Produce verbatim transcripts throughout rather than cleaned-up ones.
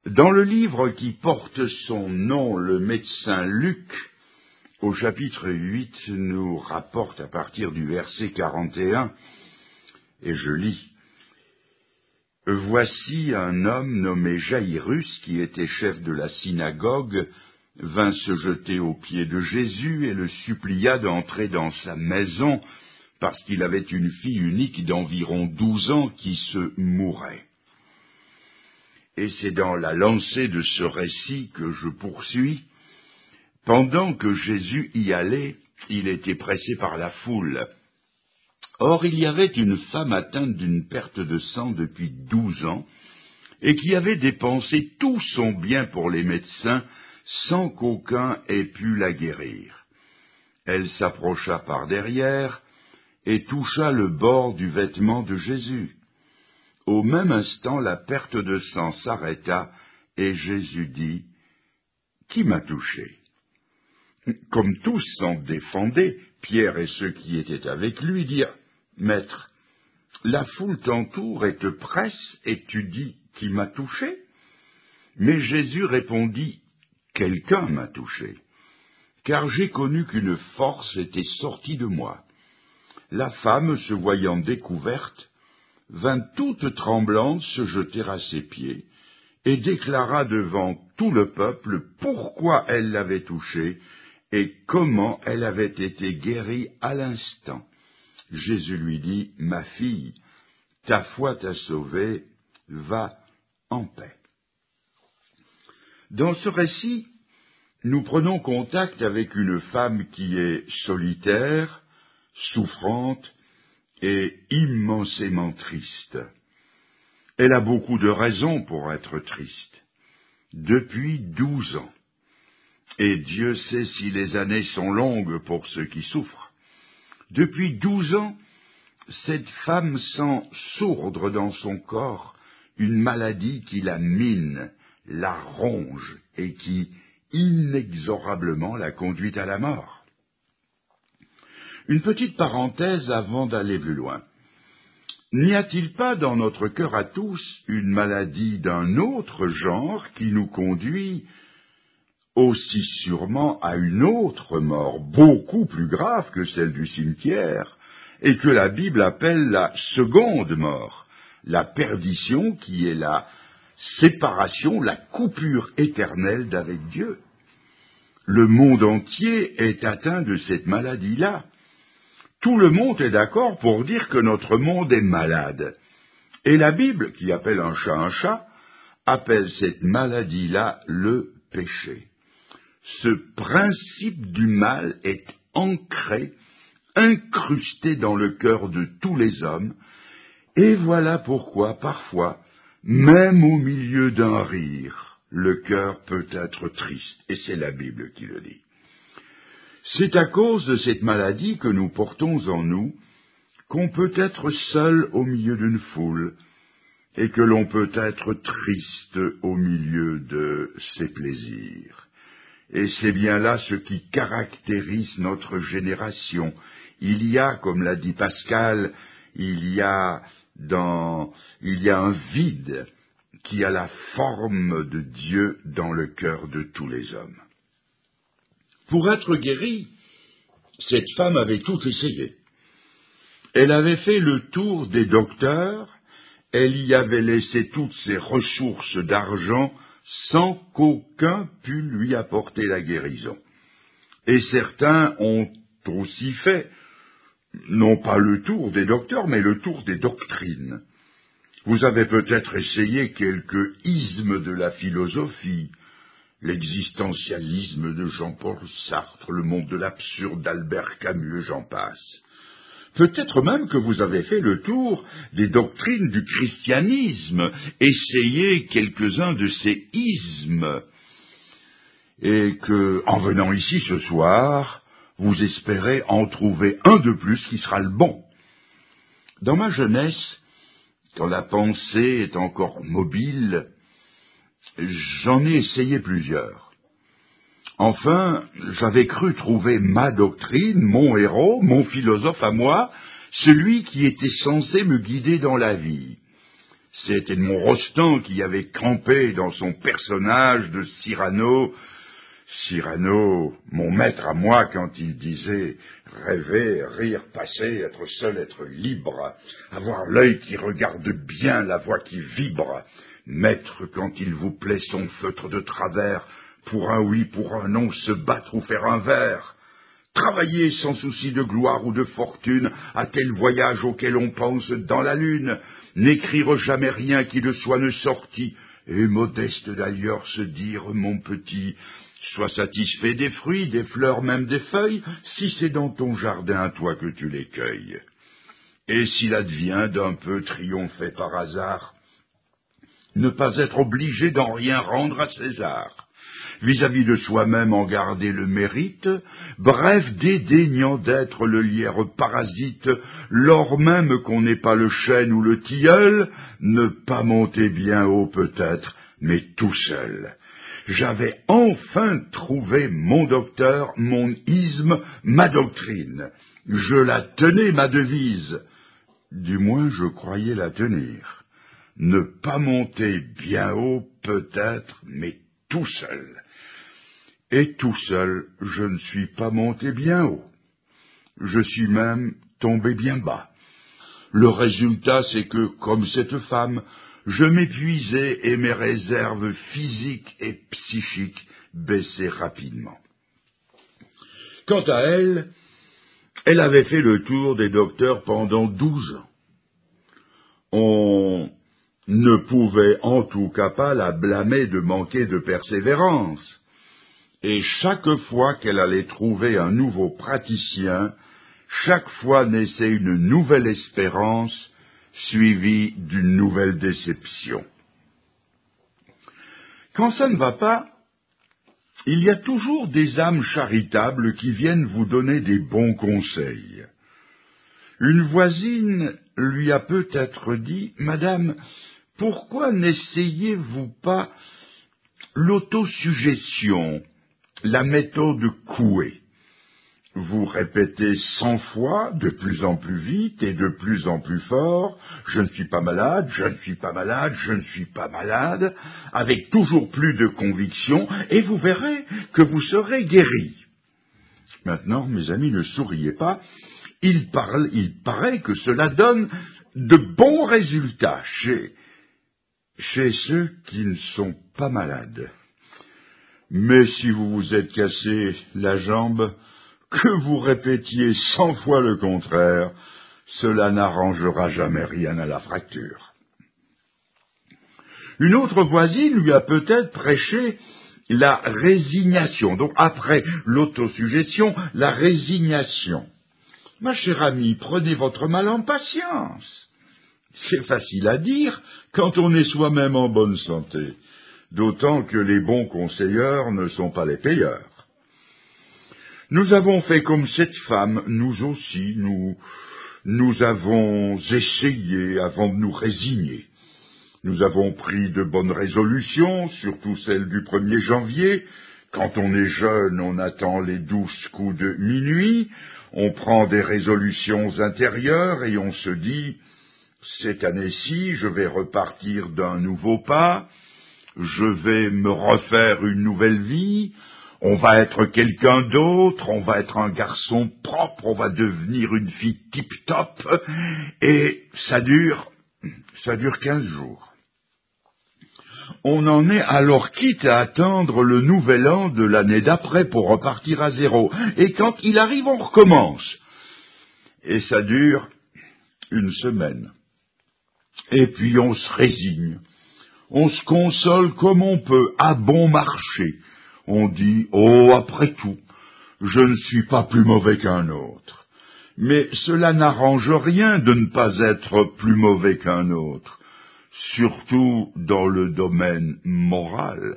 Dans le livre qui porte son nom, le médecin Luc, au chapitre huit, nous rapporte à partir du verset quarante et un, et je lis. « Voici un homme nommé Jaïrus, qui était chef de la synagogue, vint se jeter aux pieds de Jésus et le supplia d'entrer dans sa maison, parce qu'il avait une fille unique d'environ douze ans qui se mourait. » Et c'est dans la lancée de ce récit que je poursuis. Pendant que Jésus y allait, il était pressé par la foule. Or, il y avait une femme atteinte d'une perte de sang depuis douze ans, et qui avait dépensé tout son bien pour les médecins, sans qu'aucun ait pu la guérir. Elle s'approcha par derrière, et toucha le bord du vêtement de Jésus. Au même instant, la perte de sang s'arrêta, et Jésus dit, « Qui m'a touché ?» Comme tous s'en défendaient, Pierre et ceux qui étaient avec lui dirent, « Maître, la foule t'entoure et te presse, et tu dis, « Qui m'a touché ?» Mais Jésus répondit, « Quelqu'un m'a touché, car j'ai connu qu'une force était sortie de moi. » La femme, se voyant découverte, vint toute tremblante se jeter à ses pieds, et déclara devant tout le peuple pourquoi elle l'avait touché, et comment elle avait été guérie à l'instant. Jésus lui dit, « Ma fille, ta foi t'a sauvée, va en paix. » Dans ce récit, nous prenons contact avec une femme qui est solitaire, souffrante et immensément triste. Elle a beaucoup de raisons pour être triste. Depuis douze ans. Et Dieu sait si les années sont longues pour ceux qui souffrent. Depuis douze ans, cette femme sent sourdre dans son corps une maladie qui la mine, la ronge et qui inexorablement la conduit à la mort. Une petite parenthèse avant d'aller plus loin. N'y a-t-il pas dans notre cœur à tous une maladie d'un autre genre qui nous conduit aussi sûrement à une autre mort, beaucoup plus grave que celle du cimetière, et que la Bible appelle la seconde mort, la perdition qui est la séparation, la coupure éternelle d'avec Dieu? Le monde entier est atteint de cette maladie-là. Tout le monde est d'accord pour dire que notre monde est malade. Et la Bible, qui appelle un chat un chat, appelle cette maladie-là le péché. Ce principe du mal est ancré, incrusté dans le cœur de tous les hommes, et voilà pourquoi, parfois, même au milieu d'un rire, le cœur peut être triste, et c'est la Bible qui le dit. C'est à cause de cette maladie que nous portons en nous qu'on peut être seul au milieu d'une foule et que l'on peut être triste au milieu de ses plaisirs. Et c'est bien là ce qui caractérise notre génération. Il y a, comme l'a dit Pascal, il y a, dans, il y a un vide qui a la forme de Dieu dans le cœur de tous les hommes. Pour être guérie, cette femme avait tout essayé. Elle avait fait le tour des docteurs, elle y avait laissé toutes ses ressources d'argent sans qu'aucun pût lui apporter la guérison. Et certains ont aussi fait, non pas le tour des docteurs, mais le tour des doctrines. Vous avez peut-être essayé quelques ismes de la philosophie, l'existentialisme de Jean-Paul Sartre, le monde de l'absurde d'Albert Camus, j'en passe. Peut-être même que vous avez fait le tour des doctrines du christianisme, essayé quelques-uns de ces ismes, et que, en venant ici ce soir, vous espérez en trouver un de plus qui sera le bon. Dans ma jeunesse, quand la pensée est encore mobile, j'en ai essayé plusieurs. Enfin, j'avais cru trouver ma doctrine, mon héros, mon philosophe à moi, celui qui était censé me guider dans la vie. C'est Edmond Rostand qui avait campé dans son personnage de Cyrano. Cyrano, mon maître à moi, quand il disait rêver, rire, passer, être seul, être libre, avoir l'œil qui regarde bien, la voix qui vibre, mettre quand il vous plaît son feutre de travers, pour un oui, pour un non, se battre ou faire un vers, travailler sans souci de gloire ou de fortune, à tel voyage auquel on pense dans la lune, n'écrire jamais rien qui de soi ne sortit, et modeste d'ailleurs se dire, mon petit, sois satisfait des fruits, des fleurs, même des feuilles, si c'est dans ton jardin, toi, que tu les cueilles. Et s'il advient d'un peu triompher par hasard, ne pas être obligé d'en rien rendre à César, vis-à-vis de soi-même en garder le mérite, bref, dédaignant d'être le lierre parasite, lors même qu'on n'ait pas le chêne ou le tilleul, ne pas monter bien haut peut-être, mais tout seul. J'avais enfin trouvé mon docteur, mon isme, ma doctrine. Je la tenais, ma devise. Du moins, je croyais la tenir. Ne pas monter bien haut, peut-être, mais tout seul. Et tout seul, je ne suis pas monté bien haut. Je suis même tombé bien bas. Le résultat, c'est que, comme cette femme, je m'épuisais et mes réserves physiques et psychiques baissaient rapidement. Quant à elle, elle avait fait le tour des docteurs pendant douze ans. On ne pouvait en tout cas pas la blâmer de manquer de persévérance. Et chaque fois qu'elle allait trouver un nouveau praticien, chaque fois naissait une nouvelle espérance, suivie d'une nouvelle déception. Quand ça ne va pas, il y a toujours des âmes charitables qui viennent vous donner des bons conseils. Une voisine lui a peut-être dit « Madame, pourquoi n'essayez-vous pas l'autosuggestion, la méthode Coué ? Vous répétez cent fois, de plus en plus vite et de plus en plus fort, « Je ne suis pas malade, je ne suis pas malade, je ne suis pas malade », avec toujours plus de conviction, et vous verrez que vous serez guéri. Maintenant, mes amis, ne souriez pas, il, parle, il paraît que cela donne de bons résultats chez, chez ceux qui ne sont pas malades. Mais si vous vous êtes cassé la jambe, que vous répétiez cent fois le contraire, cela n'arrangera jamais rien à la fracture. Une autre voisine lui a peut-être prêché la résignation. Donc après l'autosuggestion, la résignation. Ma chère amie, prenez votre mal en patience. C'est facile à dire quand on est soi-même en bonne santé, d'autant que les bons conseilleurs ne sont pas les payeurs. Nous avons fait comme cette femme, nous aussi, nous, nous avons essayé avant de nous résigner. Nous avons pris de bonnes résolutions, surtout celle du premier janvier. Quand on est jeune, on attend les douze coups de minuit, on prend des résolutions intérieures et on se dit « Cette année-ci, je vais repartir d'un nouveau pas, je vais me refaire une nouvelle vie ». On va être quelqu'un d'autre, on va être un garçon propre, on va devenir une fille tip-top, et ça dure, ça dure quinze jours. On en est alors quitte à attendre le nouvel an de l'année d'après pour repartir à zéro. Et quand il arrive, on recommence. Et ça dure une semaine. Et puis on se résigne. On se console comme on peut, à bon marché. On dit, oh, après tout, je ne suis pas plus mauvais qu'un autre. Mais cela n'arrange rien de ne pas être plus mauvais qu'un autre, surtout dans le domaine moral.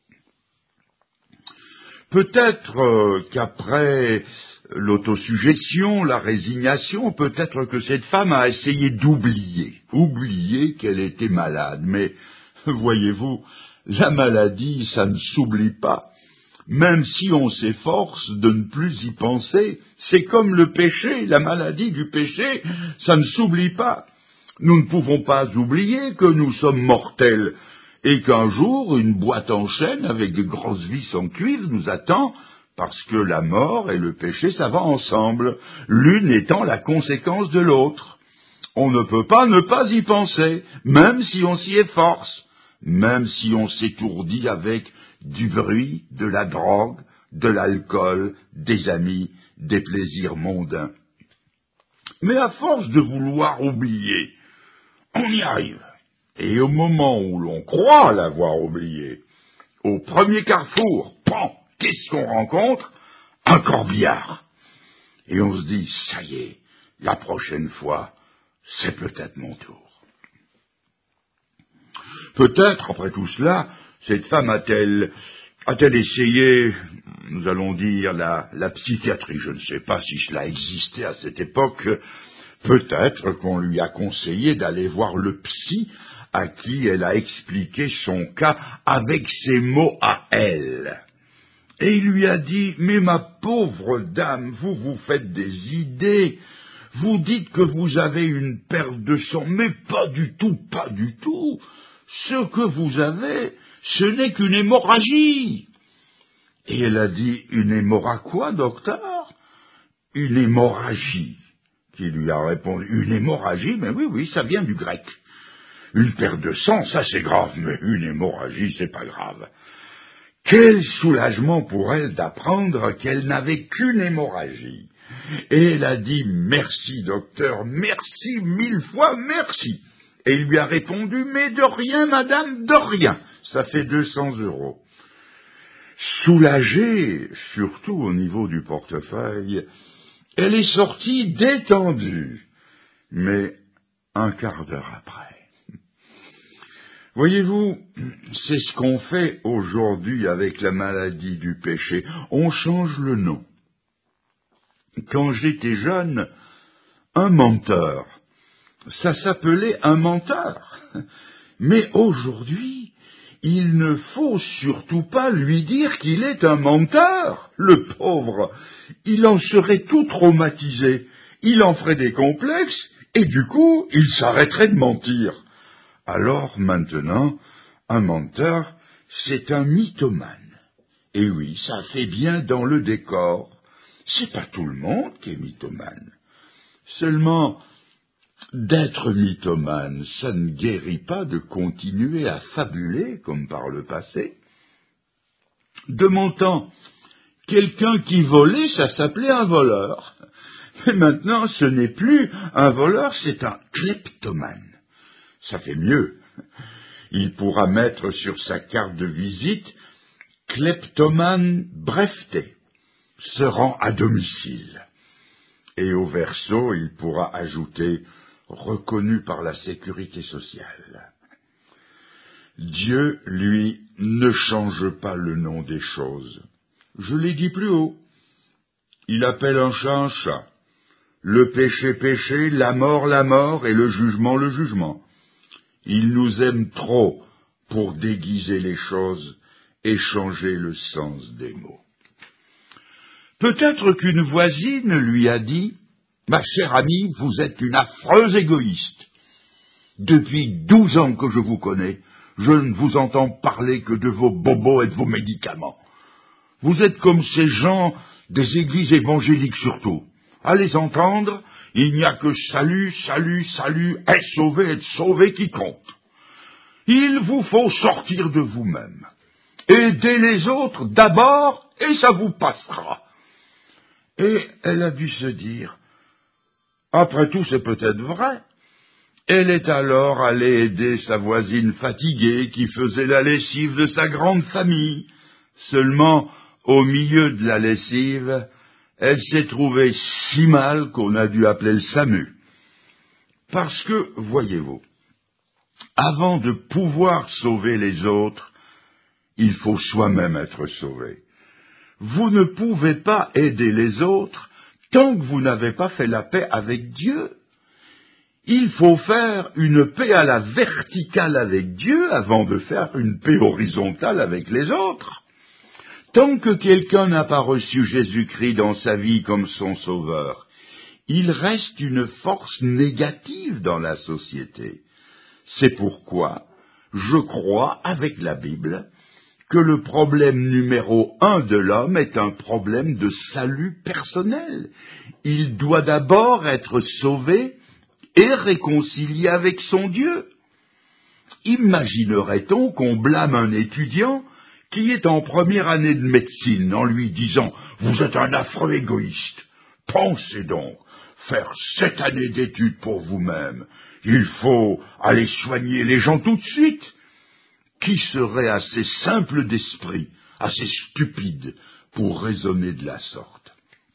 Peut-être euh, qu'après l'autosuggestion, la résignation, peut-être que cette femme a essayé d'oublier, oublier qu'elle était malade. Mais, voyez-vous, la maladie, ça ne s'oublie pas. Même si on s'efforce de ne plus y penser, c'est comme le péché, la maladie du péché, ça ne s'oublie pas. Nous ne pouvons pas oublier que nous sommes mortels et qu'un jour, une boîte en chaîne avec de grosses vis en cuivre nous attend, parce que la mort et le péché, ça va ensemble, l'une étant la conséquence de l'autre. On ne peut pas ne pas y penser, même si on s'y efforce, même si on s'étourdit avec du bruit, de la drogue, de l'alcool, des amis, des plaisirs mondains. Mais à force de vouloir oublier, on y arrive. Et au moment où l'on croit l'avoir oublié, au premier carrefour, pan, qu'est-ce qu'on rencontre? Un corbillard. Et on se dit, ça y est, la prochaine fois, c'est peut-être mon tour. Peut-être, après tout cela, cette femme a-t-elle, a-t-elle essayé, nous allons dire, la, la psychiatrie? Je ne sais pas si cela existait à cette époque. Peut-être qu'on lui a conseillé d'aller voir le psy à qui elle a expliqué son cas avec ses mots à elle. Et il lui a dit, mais ma pauvre dame, vous vous faites des idées, vous dites que vous avez une perte de sang, mais pas du tout, pas du tout. Ce que vous avez, ce n'est qu'une hémorragie. Et elle a dit, une hémorragie quoi, docteur? Une hémorragie. Qui lui a répondu, une hémorragie, mais oui, oui, ça vient du grec. Une perte de sang, ça c'est grave, mais une hémorragie, c'est pas grave. Quel soulagement pour elle d'apprendre qu'elle n'avait qu'une hémorragie. Et elle a dit, merci docteur, merci, mille fois merci. Et il lui a répondu, mais de rien madame, de rien, ça fait deux cents euros. Soulagée, surtout au niveau du portefeuille, elle est sortie détendue, mais un quart d'heure après. Voyez-vous, c'est ce qu'on fait aujourd'hui avec la maladie du péché. On change le nom. Quand j'étais jeune, un menteur, ça s'appelait un menteur. Mais aujourd'hui, il ne faut surtout pas lui dire qu'il est un menteur. Le pauvre, il en serait tout traumatisé. Il en ferait des complexes et du coup, il s'arrêterait de mentir. Alors maintenant, un menteur, c'est un mythomane. Et oui, ça fait bien dans le décor. C'est pas tout le monde qui est mythomane. Seulement, d'être mythomane, ça ne guérit pas de continuer à fabuler comme par le passé. De mon temps, quelqu'un qui volait, ça s'appelait un voleur. Mais maintenant, ce n'est plus un voleur, c'est un kleptomane. Ça fait mieux. Il pourra mettre sur sa carte de visite « Kleptomane breveté », se rend à domicile. Et au verso, il pourra ajouter « reconnu par la sécurité sociale ». Dieu, lui, ne change pas le nom des choses. Je l'ai dit plus haut. Il appelle un chat un chat, le péché péché, la mort la mort et le jugement le jugement. Il nous aime trop pour déguiser les choses et changer le sens des mots. Peut-être qu'une voisine lui a dit « Ma chère amie, vous êtes une affreuse égoïste. Depuis douze ans que je vous connais, je ne vous entends parler que de vos bobos et de vos médicaments. Vous êtes comme ces gens des églises évangéliques surtout. À les entendre, il n'y a que salut, salut, salut, être sauvé, être sauvé qui compte. Il vous faut sortir de vous-même. Aidez les autres d'abord et ça vous passera. » Et elle a dû se dire, après tout c'est peut-être vrai. Elle est alors allée aider sa voisine fatiguée qui faisait la lessive de sa grande famille. Seulement, au milieu de la lessive, elle s'est trouvée si mal qu'on a dû appeler le SAMU. Parce que, voyez-vous, avant de pouvoir sauver les autres, il faut soi-même être sauvé. Vous ne pouvez pas aider les autres tant que vous n'avez pas fait la paix avec Dieu. Il faut faire une paix à la verticale avec Dieu avant de faire une paix horizontale avec les autres. Tant que quelqu'un n'a pas reçu Jésus-Christ dans sa vie comme son sauveur, il reste une force négative dans la société. C'est pourquoi je crois, avec la Bible, que le problème numéro un de l'homme est un problème de salut personnel. Il doit d'abord être sauvé et réconcilié avec son Dieu. Imaginerait-on qu'on blâme un étudiant qui est en première année de médecine en lui disant « Vous êtes un affreux égoïste. Pensez donc, faire sept années d'études pour vous-même. Il faut aller soigner les gens tout de suite. » Qui serait assez simple d'esprit, assez stupide pour raisonner de la sorte?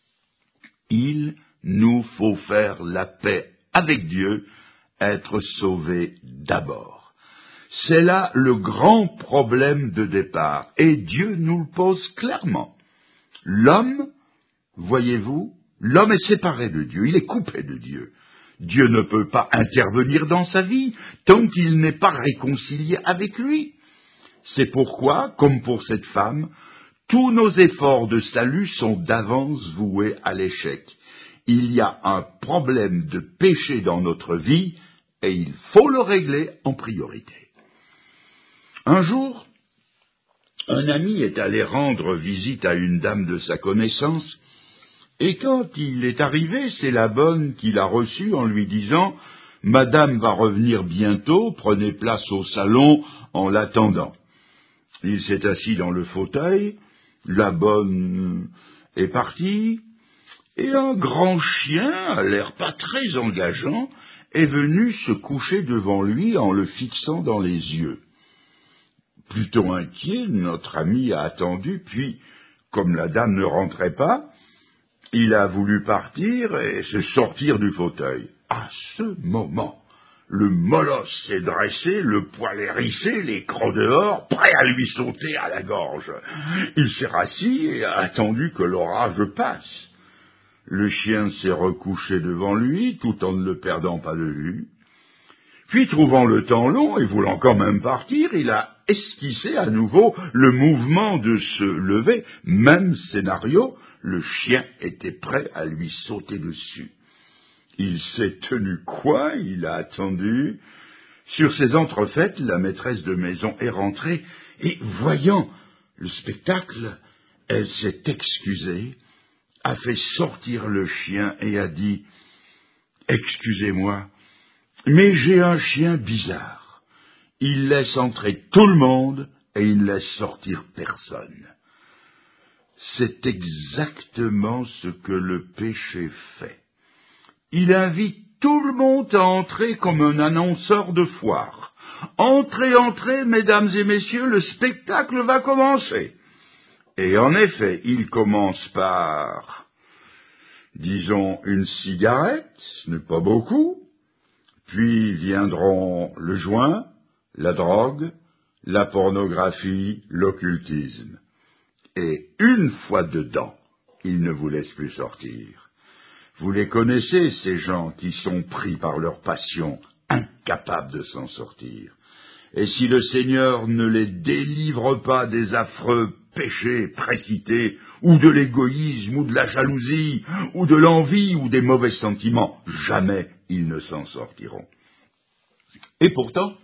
Il nous faut faire la paix avec Dieu, être sauvés d'abord. C'est là le grand problème de départ, et Dieu nous le pose clairement. L'homme, voyez-vous, l'homme est séparé de Dieu, il est coupé de Dieu. Dieu ne peut pas intervenir dans sa vie tant qu'il n'est pas réconcilié avec lui. C'est pourquoi, comme pour cette femme, tous nos efforts de salut sont d'avance voués à l'échec. Il y a un problème de péché dans notre vie et il faut le régler en priorité. Un jour, un ami est allé rendre visite à une dame de sa connaissance, et quand il est arrivé, c'est la bonne qui l'a reçu en lui disant « Madame va revenir bientôt, prenez place au salon en l'attendant. » Il s'est assis dans le fauteuil, la bonne est partie, et un grand chien, à l'air pas très engageant, est venu se coucher devant lui en le fixant dans les yeux. Plutôt inquiet, notre ami a attendu, puis, comme la dame ne rentrait pas, il a voulu partir et se sortir du fauteuil. À ce moment, le molosse s'est dressé, le poil hérissé, les crocs dehors, prêt à lui sauter à la gorge. Il s'est rassis et a attendu que l'orage passe. Le chien s'est recouché devant lui, tout en ne le perdant pas de vue. Puis, trouvant le temps long et voulant quand même partir, il a esquissé à nouveau le mouvement de se lever. Même scénario, le chien était prêt à lui sauter dessus. Il s'est tenu quoi? Il a attendu. Sur ses entrefaites, la maîtresse de maison est rentrée et, voyant le spectacle, elle s'est excusée, a fait sortir le chien et a dit « Excusez-moi, mais j'ai un chien bizarre. Il laisse entrer tout le monde et il ne laisse sortir personne. » C'est exactement ce que le péché fait. Il invite tout le monde à entrer comme un annonceur de foire. « Entrez, entrez, mesdames et messieurs, le spectacle va commencer. » Et en effet, il commence par, disons, une cigarette, ce n'est pas beaucoup, puis viendront le joint, la drogue, la pornographie, l'occultisme. Et une fois dedans, il ne vous laisse plus sortir. Vous les connaissez, ces gens qui sont pris par leur passion, incapables de s'en sortir. Et si le Seigneur ne les délivre pas des affreux péchés précités, ou de l'égoïsme, ou de la jalousie, ou de l'envie, ou des mauvais sentiments, jamais ils ne s'en sortiront. Et pourtant,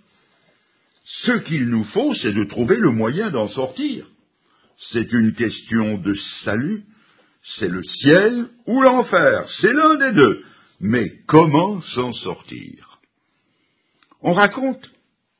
ce qu'il nous faut, c'est de trouver le moyen d'en sortir. C'est une question de salut, c'est le ciel ou l'enfer, c'est l'un des deux. Mais comment s'en sortir? On raconte,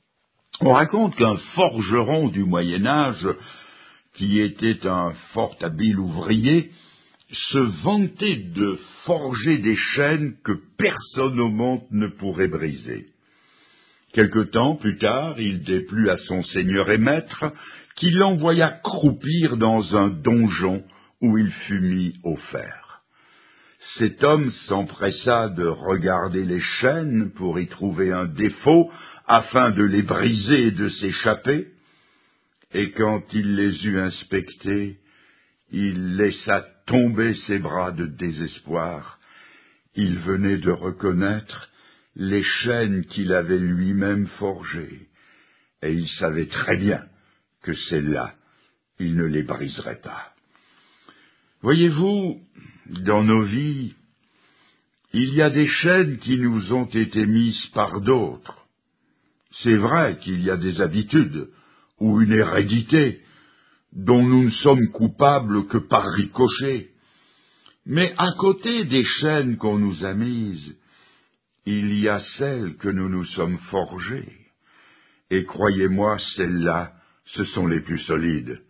on raconte qu'un forgeron du Moyen-Âge, qui était un fort habile ouvrier, se vantait de forger des chaînes que personne au monde ne pourrait briser. Quelque temps plus tard, il déplut à son seigneur et maître, qui l'envoya croupir dans un donjon où il fut mis au fer. Cet homme s'empressa de regarder les chaînes pour y trouver un défaut, afin de les briser et de s'échapper, et quand il les eut inspectées, il laissa tomber ses bras de désespoir. Il venait de reconnaître les chaînes qu'il avait lui-même forgées, et il savait très bien que celles-là, il ne les briserait pas. Voyez-vous, dans nos vies, Il y a des chaînes qui nous ont été mises par d'autres. C'est vrai qu'il y a des habitudes ou une hérédité dont nous ne sommes coupables que par ricochet. Mais à côté des chaînes qu'on nous a mises, il y a celles que nous nous sommes forgées. Et croyez-moi, celles-là, ce sont les plus solides.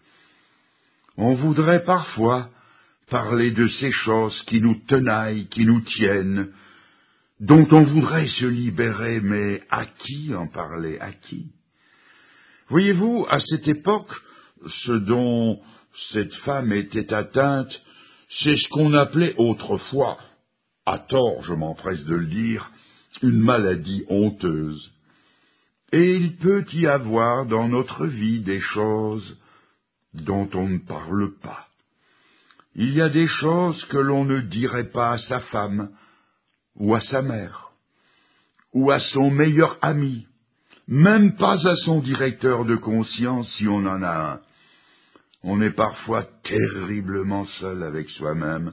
On voudrait parfois parler de ces choses qui nous tenaillent, qui nous tiennent, dont on voudrait se libérer, mais à qui en parler, à qui? Voyez-vous, à cette époque, ce dont cette femme était atteinte, c'est ce qu'on appelait autrefois, à tort, je m'empresse de le dire, une maladie honteuse. Et il peut y avoir dans notre vie des choses dont on ne parle pas. Il y a des choses que l'on ne dirait pas à sa femme, ou à sa mère, ou à son meilleur ami, même pas à son directeur de conscience si on en a un. On est parfois terriblement seul avec soi-même.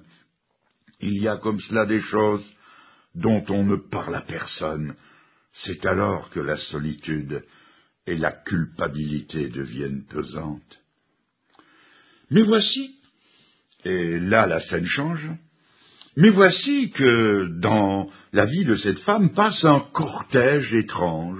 Il y a comme cela des choses dont on ne parle à personne. C'est alors que la solitude et la culpabilité deviennent pesantes. Mais voici, et là la scène change, mais voici que dans la vie de cette femme passe un cortège étrange,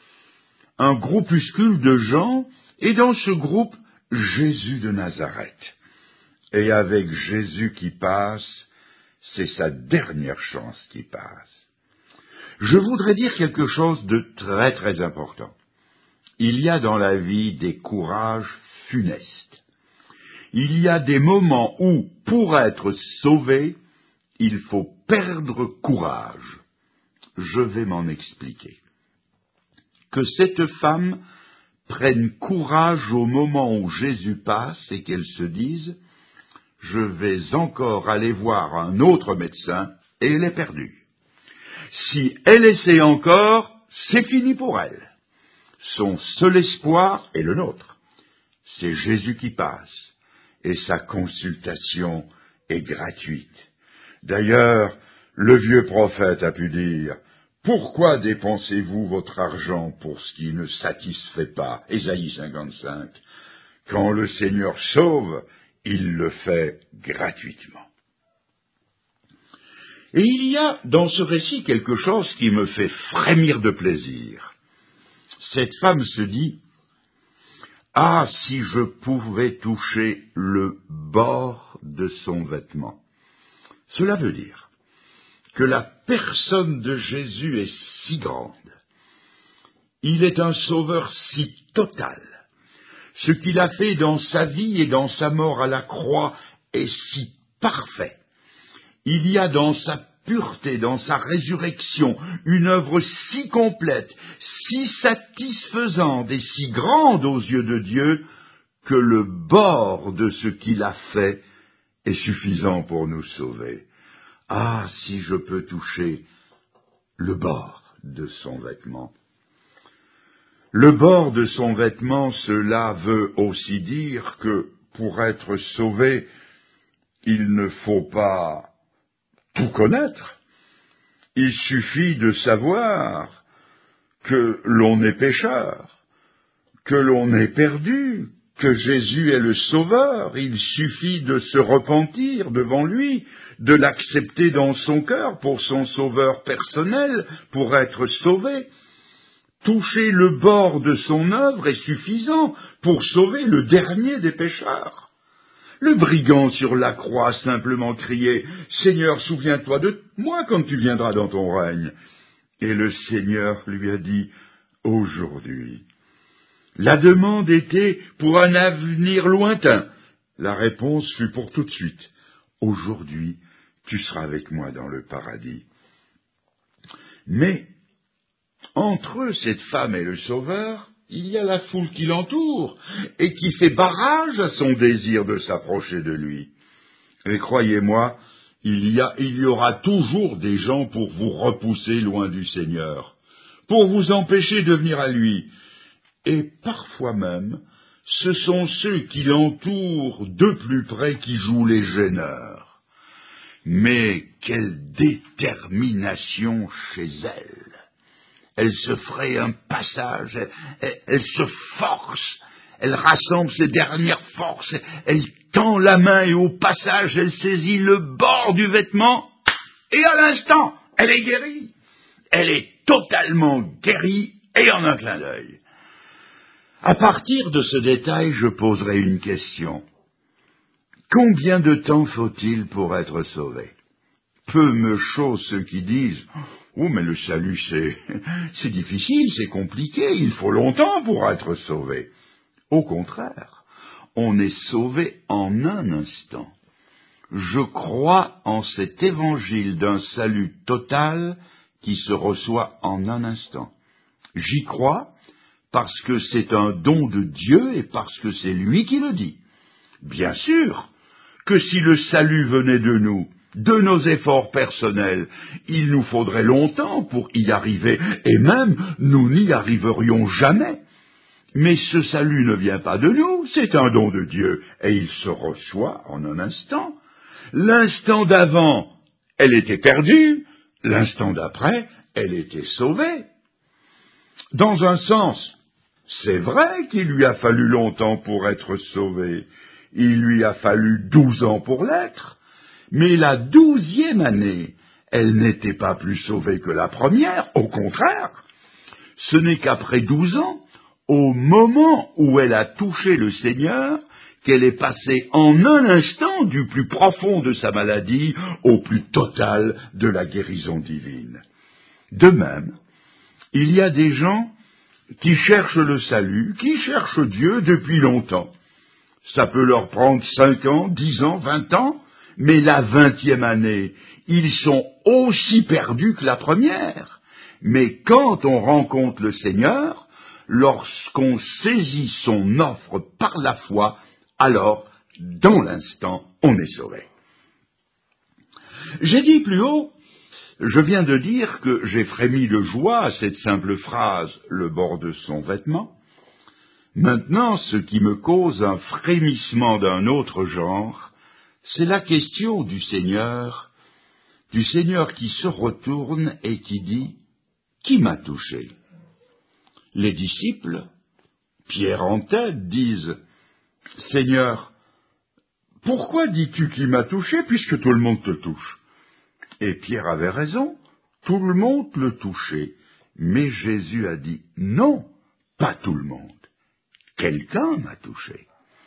un groupuscule de gens, et dans ce groupe, Jésus de Nazareth. Et avec Jésus qui passe, c'est sa dernière chance qui passe. Je voudrais dire quelque chose de très très important. Il y a dans la vie des courages funestes. Il y a des moments où, pour être sauvé, il faut perdre courage. Je vais m'en expliquer. Que cette femme prenne courage au moment où Jésus passe et qu'elle se dise « Je vais encore aller voir un autre médecin » et elle est perdue. Si elle essaie encore, c'est fini pour elle. Son seul espoir est le nôtre. C'est Jésus qui passe et sa consultation est gratuite. D'ailleurs, le vieux prophète a pu dire « Pourquoi dépensez-vous votre argent pour ce qui ne satisfait pas » Ésaïe cinquante-cinq. Quand le Seigneur sauve, il le fait gratuitement. Et il y a dans ce récit quelque chose qui me fait frémir de plaisir. Cette femme se dit « Ah, si je pouvais toucher le bord de son vêtement !» Cela veut dire que la personne de Jésus est si grande, il est un sauveur si total, ce qu'il a fait dans sa vie et dans sa mort à la croix est si parfait. Il y a dans sa pureté, dans sa résurrection, une œuvre si complète, si satisfaisante et si grande aux yeux de Dieu, que le bord de ce qu'il a fait est suffisant pour nous sauver. Ah, si je peux toucher le bord de son vêtement. Le bord de son vêtement, cela veut aussi dire que pour être sauvé, il ne faut pas tout connaître. Il suffit de savoir que l'on est pécheur, que l'on est perdu, que Jésus est le Sauveur. Il suffit de se repentir devant lui, de l'accepter dans son cœur pour son sauveur personnel, pour être sauvé. Toucher le bord de son œuvre est suffisant pour sauver le dernier des pécheurs. Le brigand sur la croix a simplement crié « Seigneur, souviens-toi de moi quand tu viendras dans ton règne ». Et le Seigneur lui a dit « Aujourd'hui ». La demande était pour un avenir lointain. La réponse fut pour tout de suite. Aujourd'hui, tu seras avec moi dans le paradis. Mais, entre cette femme et le Sauveur, il y a la foule qui l'entoure et qui fait barrage à son désir de s'approcher de lui. Et croyez-moi, il y a, il y aura toujours des gens pour vous repousser loin du Seigneur, pour vous empêcher de venir à lui. Et parfois même, ce sont ceux qui l'entourent de plus près qui jouent les gêneurs. Mais quelle détermination chez elle! Elle se ferait un passage, elle, elle, elle se force, elle rassemble ses dernières forces, elle tend la main et au passage, elle saisit le bord du vêtement et à l'instant, elle est guérie. Elle est totalement guérie et en un clin d'œil. À partir de ce détail, je poserai une question. Combien de temps faut-il pour être sauvé? Peu me chaussent ceux qui disent « Oh, mais le salut, c'est, c'est difficile, c'est compliqué, il faut longtemps pour être sauvé. » Au contraire, on est sauvé en un instant. Je crois en cet évangile d'un salut total qui se reçoit en un instant. J'y crois parce que c'est un don de Dieu et parce que c'est lui qui le dit. Bien sûr que si le salut venait de nous, de nos efforts personnels, il nous faudrait longtemps pour y arriver, et même nous n'y arriverions jamais. Mais ce salut ne vient pas de nous, c'est un don de Dieu, et il se reçoit en un instant. L'instant d'avant, elle était perdue, l'instant d'après, elle était sauvée. Dans un sens, c'est vrai qu'il lui a fallu longtemps pour être sauvée, il lui a fallu douze ans pour l'être, mais la douzième année, elle n'était pas plus sauvée que la première, au contraire. Ce n'est qu'après douze ans, au moment où elle a touché le Seigneur, qu'elle est passée en un instant du plus profond de sa maladie au plus total de la guérison divine. De même, il y a des gens qui cherchent le salut, qui cherchent Dieu depuis longtemps. Ça peut leur prendre cinq ans, dix ans, vingt ans, mais la vingtième année, ils sont aussi perdus que la première. Mais quand on rencontre le Seigneur, lorsqu'on saisit son offre par la foi, alors, dans l'instant, on est sauvé. J'ai dit plus haut, je viens de dire que j'ai frémi de joie à cette simple phrase, le bord de son vêtement. Maintenant, ce qui me cause un frémissement d'un autre genre, c'est la question du Seigneur, du Seigneur qui se retourne et qui dit « Qui m'a touché ?» Les disciples, Pierre en tête, disent « Seigneur, pourquoi dis-tu qui m'a touché puisque tout le monde te touche ?» Et Pierre avait raison, tout le monde le touchait, mais Jésus a dit « Non, pas tout le monde, quelqu'un m'a touché. »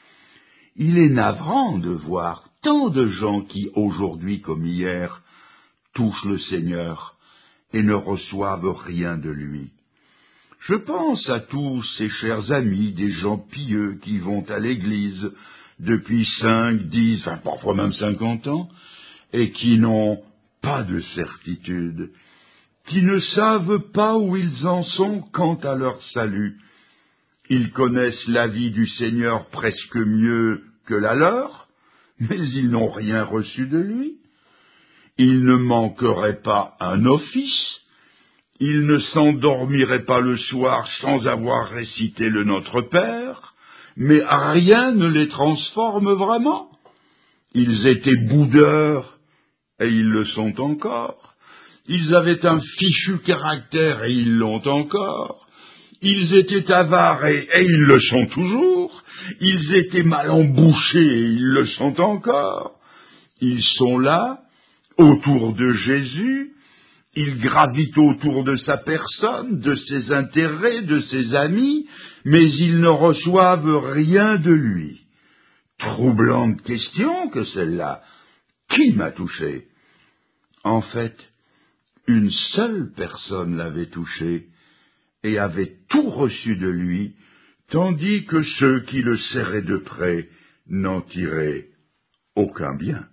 Il est navrant de voir tant de gens qui, aujourd'hui comme hier, touchent le Seigneur et ne reçoivent rien de lui. Je pense à tous ces chers amis, des gens pieux qui vont à l'église depuis cinq, dix, enfin parfois même cinquante ans, et qui n'ont pas de certitude, qui ne savent pas où ils en sont quant à leur salut. Ils connaissent la vie du Seigneur presque mieux que la leur, mais ils n'ont rien reçu de lui. Ils ne manqueraient pas un office, ils ne s'endormiraient pas le soir sans avoir récité le Notre Père, mais rien ne les transforme vraiment. Ils étaient boudeurs, et ils le sont encore. Ils avaient un fichu caractère, et ils l'ont encore. Ils étaient avares, et, et ils le sont toujours. Ils étaient mal embouchés, et ils le sont encore. Ils sont là, autour de Jésus, ils gravitent autour de sa personne, de ses intérêts, de ses amis, mais ils ne reçoivent rien de lui. Troublante question que celle-là. Qui m'a touché? En fait, une seule personne l'avait touché et avait tout reçu de lui, tandis que ceux qui le serraient de près n'en tiraient aucun bien.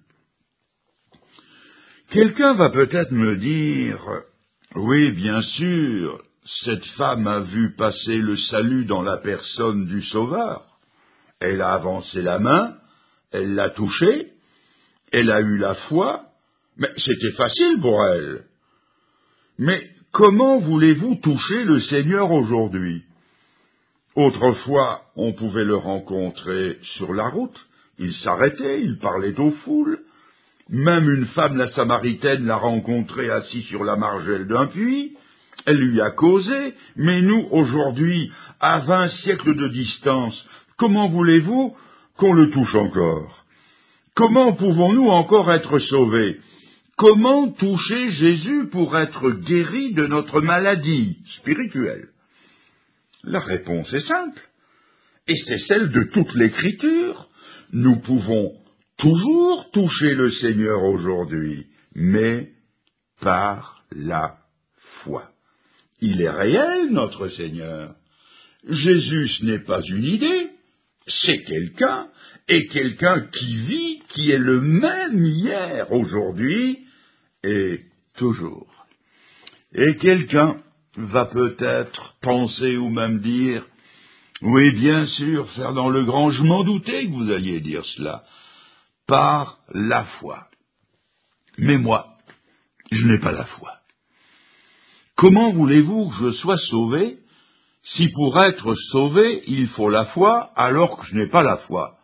Quelqu'un va peut-être me dire, oui, bien sûr, cette femme a vu passer le salut dans la personne du Sauveur. Elle a avancé la main, elle l'a touché, elle a eu la foi, mais c'était facile pour elle. Mais comment voulez-vous toucher le Seigneur aujourd'hui? Autrefois, on pouvait le rencontrer sur la route, il s'arrêtait, il parlait aux foules. Même une femme, la Samaritaine, l'a rencontré assis sur la margelle d'un puits. Elle lui a causé, mais nous, aujourd'hui, à vingt siècles de distance, comment voulez-vous qu'on le touche encore? Comment pouvons-nous encore être sauvés? Comment toucher Jésus pour être guéri de notre maladie spirituelle? La réponse est simple, et c'est celle de toute l'Écriture. Nous pouvons toujours toucher le Seigneur aujourd'hui, mais par la foi. Il est réel, notre Seigneur. Jésus, ce n'est pas une idée, c'est quelqu'un, et quelqu'un qui vit, qui est le même hier, aujourd'hui, et toujours. Et quelqu'un va peut-être penser ou même dire, oui, bien sûr, Fernand Legrand, je m'en doutais que vous alliez dire cela, par la foi. Mais moi, je n'ai pas la foi. Comment voulez-vous que je sois sauvé si pour être sauvé, il faut la foi, alors que je n'ai pas la foi?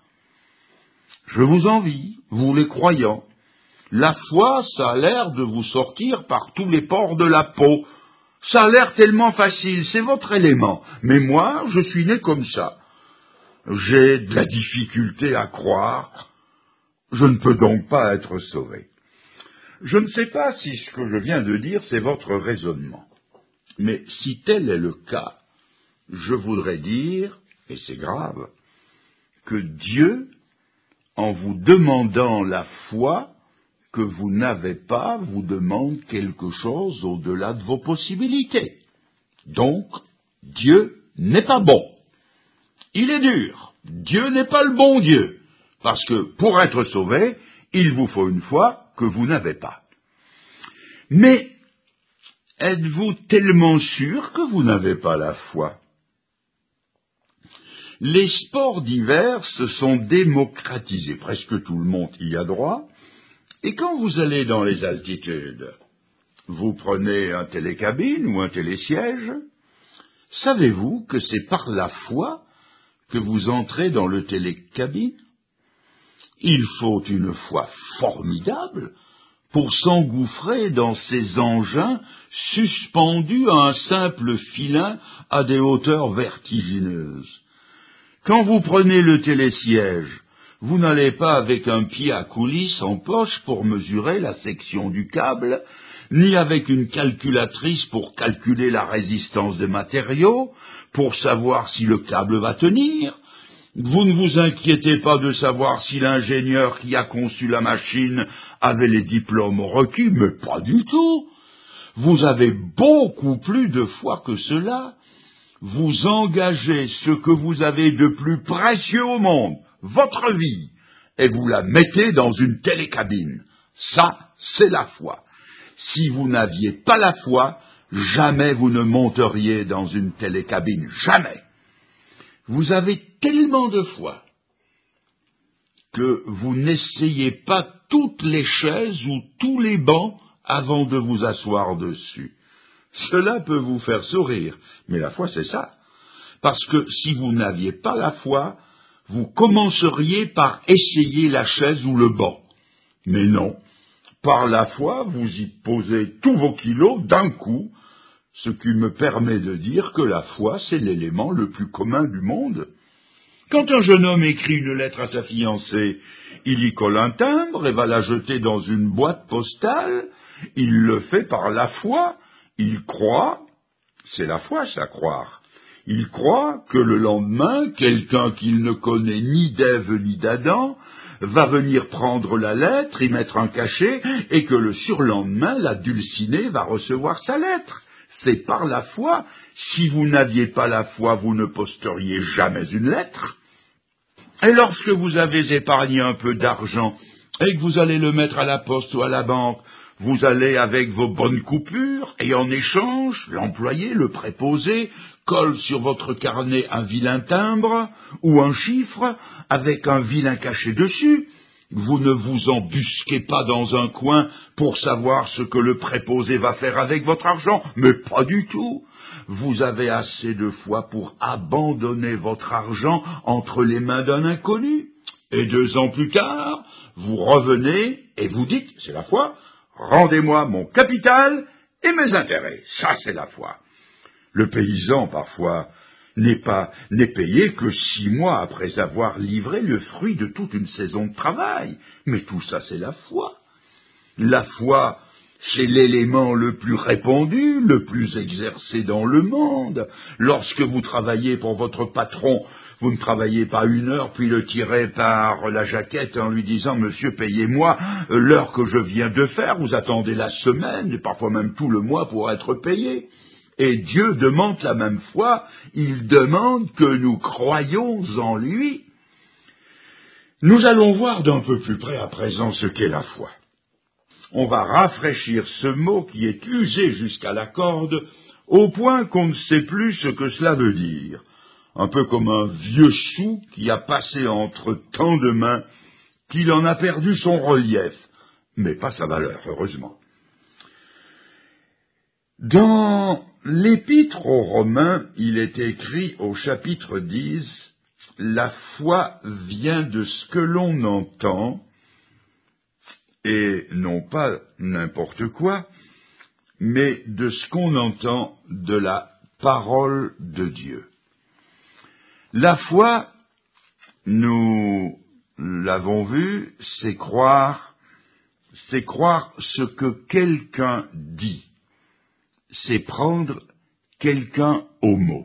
Je vous envie, vous les croyants. La foi, ça a l'air de vous sortir par tous les pores de la peau. Ça a l'air tellement facile, c'est votre élément. Mais moi, je suis né comme ça. J'ai de la difficulté à croire. Je ne peux donc pas être sauvé. Je ne sais pas si ce que je viens de dire, c'est votre raisonnement. Mais si tel est le cas, je voudrais dire, et c'est grave, que Dieu, en vous demandant la foi que vous n'avez pas, vous demande quelque chose au-delà de vos possibilités. Donc, Dieu n'est pas bon. Il est dur. Dieu n'est pas le bon Dieu. Parce que pour être sauvé, il vous faut une foi que vous n'avez pas. Mais êtes-vous tellement sûr que vous n'avez pas la foi? Les sports d'hiver se sont démocratisés. Presque tout le monde y a droit. Et quand vous allez dans les altitudes, vous prenez un télécabine ou un télésiège. Savez-vous que c'est par la foi que vous entrez dans le télécabine? Il faut une foi formidable pour s'engouffrer dans ces engins suspendus à un simple filin à des hauteurs vertigineuses. Quand vous prenez le télésiège, vous n'allez pas avec un pied à coulisse en poche pour mesurer la section du câble, ni avec une calculatrice pour calculer la résistance des matériaux, pour savoir si le câble va tenir. Vous ne vous inquiétez pas de savoir si l'ingénieur qui a conçu la machine avait les diplômes requis, mais pas du tout. Vous avez beaucoup plus de foi que cela. Vous engagez ce que vous avez de plus précieux au monde, votre vie, et vous la mettez dans une télécabine. Ça, c'est la foi. Si vous n'aviez pas la foi, jamais vous ne monteriez dans une télécabine. Jamais. Vous avez tellement de foi que vous n'essayez pas toutes les chaises ou tous les bancs avant de vous asseoir dessus. Cela peut vous faire sourire, mais la foi c'est ça. Parce que si vous n'aviez pas la foi, vous commenceriez par essayer la chaise ou le banc. Mais non, par la foi, vous y posez tous vos kilos d'un coup, ce qui me permet de dire que la foi, c'est l'élément le plus commun du monde. Quand un jeune homme écrit une lettre à sa fiancée, il y colle un timbre et va la jeter dans une boîte postale, il le fait par la foi, il croit, c'est la foi ça, croire, il croit que le lendemain, quelqu'un qu'il ne connaît ni d'Ève ni d'Adam va venir prendre la lettre, y mettre un cachet, et que le surlendemain, la dulcinée va recevoir sa lettre. C'est par la foi. Si vous n'aviez pas la foi, vous ne posteriez jamais une lettre. Et lorsque vous avez épargné un peu d'argent et que vous allez le mettre à la poste ou à la banque, vous allez avec vos bonnes coupures et en échange, l'employé, le préposé, colle sur votre carnet un vilain timbre ou un chiffre avec un vilain cachet dessus. Vous ne vous embusquez pas dans un coin pour savoir ce que le préposé va faire avec votre argent, mais pas du tout. Vous avez assez de foi pour abandonner votre argent entre les mains d'un inconnu. Et deux ans plus tard, vous revenez Et vous dites, c'est la foi, rendez-moi mon capital et mes intérêts. Ça, c'est la foi. Le paysan, parfois, n'est pas, n'est payé que six mois après avoir livré le fruit de toute une saison de travail. Mais tout ça, c'est la foi. La foi, c'est l'élément le plus répandu, le plus exercé dans le monde. Lorsque vous travaillez pour votre patron, vous ne travaillez pas une heure, puis le tirez par la jaquette en lui disant « Monsieur, payez-moi l'heure que je viens de faire ». Vous attendez la semaine, et parfois même tout le mois pour être payé. Et Dieu demande la même fois, il demande que nous croyions en lui. Nous allons voir d'un peu plus près à présent ce qu'est la foi. On va rafraîchir ce mot qui est usé jusqu'à la corde, au point qu'on ne sait plus ce que cela veut dire. Un peu comme un vieux sou qui a passé entre tant de mains qu'il en a perdu son relief, mais pas sa valeur, heureusement. Dans l'Épître aux Romains, il est écrit au chapitre dix, « La foi vient de ce que l'on entend, et non pas n'importe quoi, mais de ce qu'on entend de la parole de Dieu. » La foi, nous l'avons vu, c'est croire, c'est croire ce que quelqu'un dit. C'est prendre quelqu'un au mot.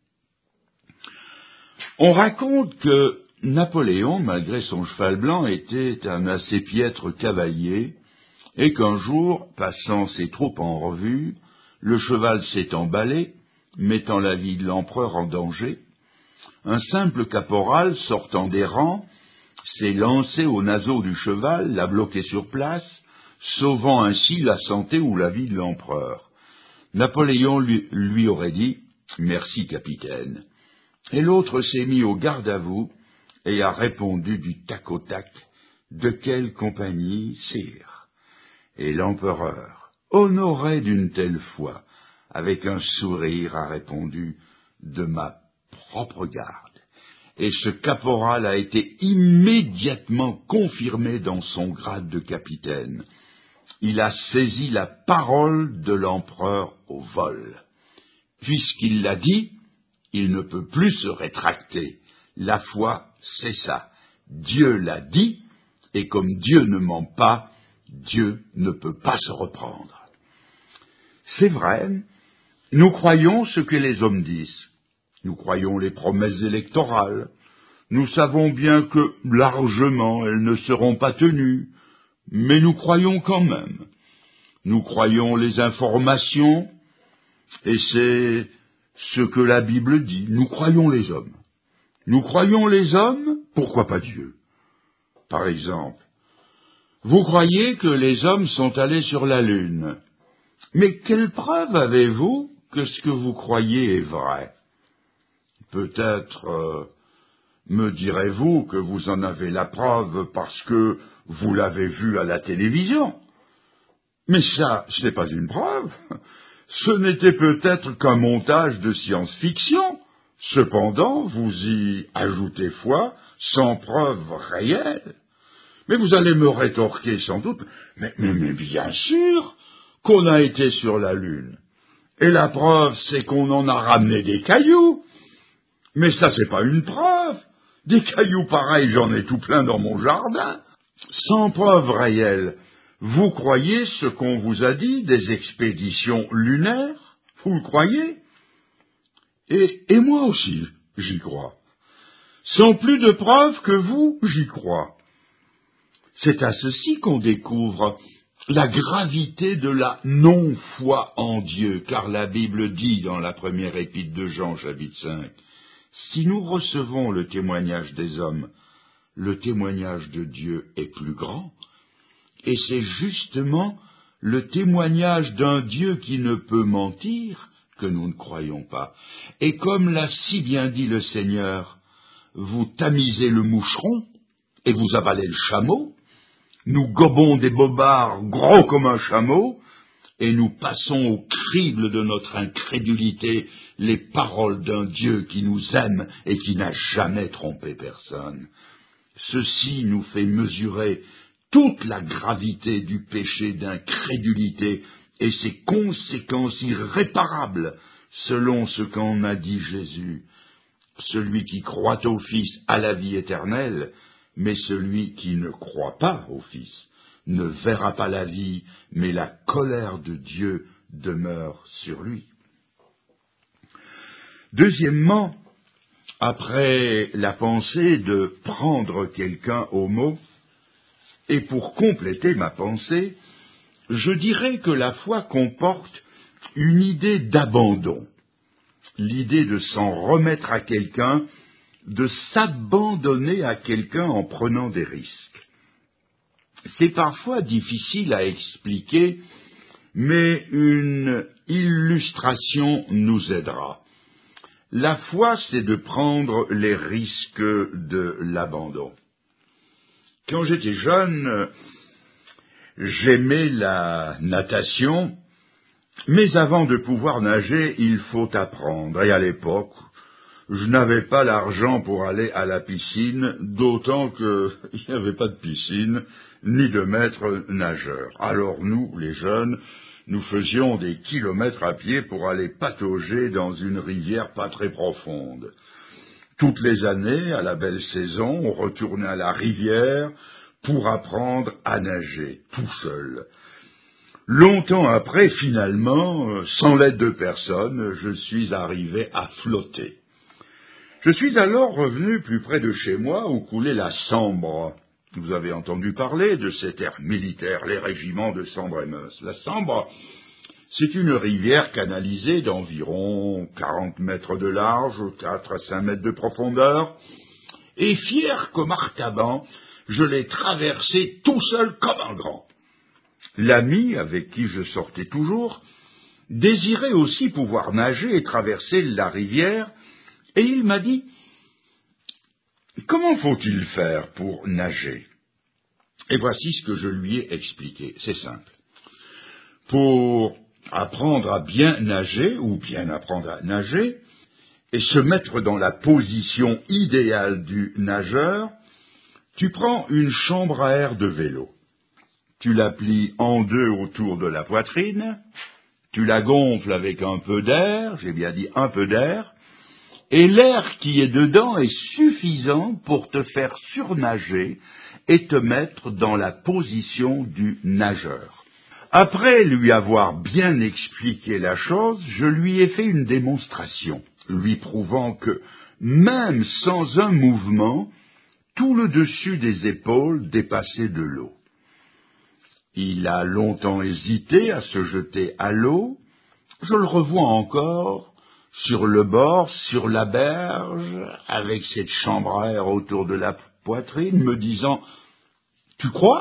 On raconte que Napoléon, malgré son cheval blanc, était un assez piètre cavalier, et qu'un jour, passant ses troupes en revue, le cheval s'est emballé, mettant la vie de l'empereur en danger. Un simple caporal, sortant des rangs, s'est lancé au naseau du cheval, l'a bloqué sur place, sauvant ainsi la santé ou la vie de l'empereur. Napoléon lui, lui aurait dit « Merci, capitaine ». Et l'autre s'est mis au garde à vous et a répondu du tac au tac « De quelle compagnie, sire ?» Et l'empereur, honoré d'une telle foi, avec un sourire a répondu « De ma propre garde ». Et ce caporal a été immédiatement confirmé dans son grade de capitaine. Il a saisi la parole de l'empereur au vol. Puisqu'il l'a dit, il ne peut plus se rétracter. La foi, c'est ça. Dieu l'a dit, et comme Dieu ne ment pas, Dieu ne peut pas se reprendre. C'est vrai, nous croyons ce que les hommes disent. Nous croyons les promesses électorales. Nous savons bien que, largement, elles ne seront pas tenues. Mais nous croyons quand même. Nous croyons les informations, et c'est ce que la Bible dit. Nous croyons les hommes. Nous croyons les hommes, pourquoi pas Dieu? Par exemple, vous croyez que les hommes sont allés sur la Lune. Mais quelle preuve avez-vous que ce que vous croyez est vrai? Peut-être euh, me direz-vous que vous en avez la preuve parce que vous l'avez vu à la télévision. Mais ça, ce n'est pas une preuve. Ce n'était peut-être qu'un montage de science-fiction. Cependant, vous y ajoutez foi sans preuve réelle. Mais vous allez me rétorquer sans doute, mais, mais, mais bien sûr qu'on a été sur la Lune. Et la preuve, c'est qu'on en a ramené des cailloux. Mais ça, c'est pas une preuve. Des cailloux pareils, j'en ai tout plein dans mon jardin. Sans preuve réelle, vous croyez ce qu'on vous a dit des expéditions lunaires? Vous le croyez? Et, et moi aussi, j'y crois. Sans plus de preuves que vous, j'y crois. C'est à ceci qu'on découvre la gravité de la non-foi en Dieu, car la Bible dit dans la première épître de Jean, chapitre cinq, « Si nous recevons le témoignage des hommes, le témoignage de Dieu est plus grand. » Et c'est justement le témoignage d'un Dieu qui ne peut mentir que nous ne croyons pas. Et comme l'a si bien dit le Seigneur, vous tamisez le moucheron et vous avalez le chameau, nous gobons des bobards gros comme un chameau, et nous passons au crible de notre incrédulité les paroles d'un Dieu qui nous aime et qui n'a jamais trompé personne. Ceci nous fait mesurer toute la gravité du péché d'incrédulité et ses conséquences irréparables, selon ce qu'en a dit Jésus. Celui qui croit au Fils a la vie éternelle, mais celui qui ne croit pas au Fils ne verra pas la vie, mais la colère de Dieu demeure sur lui. Deuxièmement, après la pensée de prendre quelqu'un au mot, et pour compléter ma pensée, je dirais que la foi comporte une idée d'abandon, l'idée de s'en remettre à quelqu'un, de s'abandonner à quelqu'un en prenant des risques. C'est parfois difficile à expliquer, mais une illustration nous aidera. La foi, c'est de prendre les risques de l'abandon. Quand j'étais jeune, j'aimais la natation, mais avant de pouvoir nager, il faut apprendre. Et à l'époque, je n'avais pas l'argent pour aller à la piscine, d'autant qu'il n'y avait pas de piscine, ni de maître nageur. Alors nous, les jeunes, nous faisions des kilomètres à pied pour aller patauger dans une rivière pas très profonde. Toutes les années, à la belle saison, on retournait à la rivière pour apprendre à nager, tout seul. Longtemps après, finalement, sans l'aide de personne, je suis arrivé à flotter. Je suis alors revenu plus près de chez moi où coulait la Sambre. Vous avez entendu parler de cette ère militaire, les régiments de Sambre et Meuse. La Sambre, c'est une rivière canalisée d'environ quarante mètres de large, quatre à cinq mètres de profondeur, et fier comme Artaban, je l'ai traversée tout seul comme un grand. L'ami, avec qui je sortais toujours, désirait aussi pouvoir nager et traverser la rivière, et il m'a dit « Comment faut-il faire pour nager ?» Et voici ce que je lui ai expliqué. C'est simple. Pour apprendre à bien nager, ou bien apprendre à nager, et se mettre dans la position idéale du nageur, tu prends une chambre à air de vélo. Tu la plies en deux autour de la poitrine, tu la gonfles avec un peu d'air, j'ai bien dit un peu d'air, et l'air qui est dedans est suffisant pour te faire surnager et te mettre dans la position du nageur. Après lui avoir bien expliqué la chose, je lui ai fait une démonstration, lui prouvant que, même sans un mouvement, tout le dessus des épaules dépassait de l'eau. Il a longtemps hésité à se jeter à l'eau. Je le revois encore sur le bord, sur la berge, avec cette chambre à air autour de la poitrine, me disant « Tu crois ?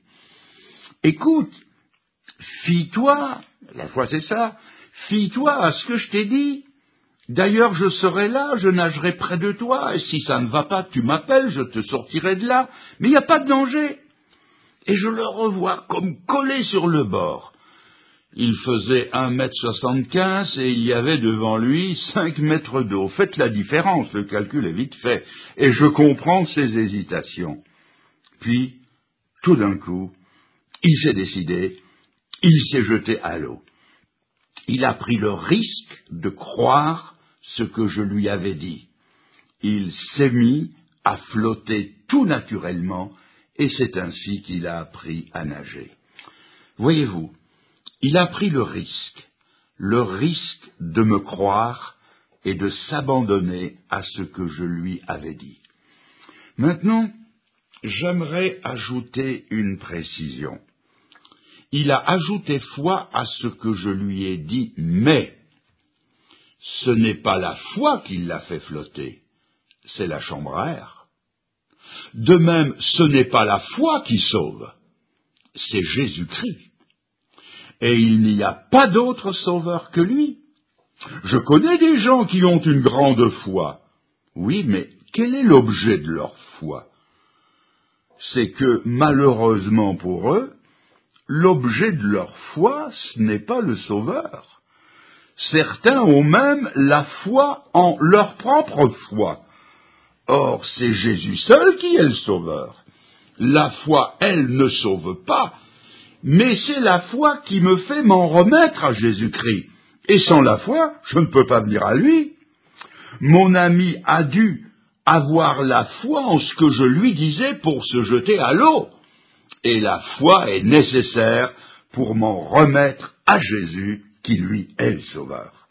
Écoute, fie-toi, la foi c'est ça, fie-toi à ce que je t'ai dit. D'ailleurs, je serai là, je nagerai près de toi, et si ça ne va pas, tu m'appelles, je te sortirai de là, mais il n'y a pas de danger. » Et je le revois comme collé sur le bord. Il faisait un mètre soixante-quinze et il y avait devant lui cinq mètres d'eau. Faites la différence, le calcul est vite fait, et je comprends ses hésitations. Puis, tout d'un coup, il s'est décidé, il s'est jeté à l'eau. Il a pris le risque de croire ce que je lui avais dit. Il s'est mis à flotter tout naturellement, et c'est ainsi qu'il a appris à nager. Voyez-vous, il a pris le risque, le risque de me croire et de s'abandonner à ce que je lui avais dit. Maintenant, j'aimerais ajouter une précision. Il a ajouté foi à ce que je lui ai dit, mais ce n'est pas la foi qui l'a fait flotter, c'est la chambre à air. De même, ce n'est pas la foi qui sauve, c'est Jésus-Christ. Et il n'y a pas d'autre sauveur que lui. Je connais des gens qui ont une grande foi. Oui, mais quel est l'objet de leur foi? C'est que, malheureusement pour eux, l'objet de leur foi, ce n'est pas le sauveur. Certains ont même la foi en leur propre foi. Or, c'est Jésus seul qui est le sauveur. La foi, elle, ne sauve pas, mais c'est la foi qui me fait m'en remettre à Jésus-Christ. Et sans la foi, je ne peux pas venir à lui. Mon ami a dû avoir la foi en ce que je lui disais pour se jeter à l'eau. Et la foi est nécessaire pour m'en remettre à Jésus, qui lui est le Sauveur.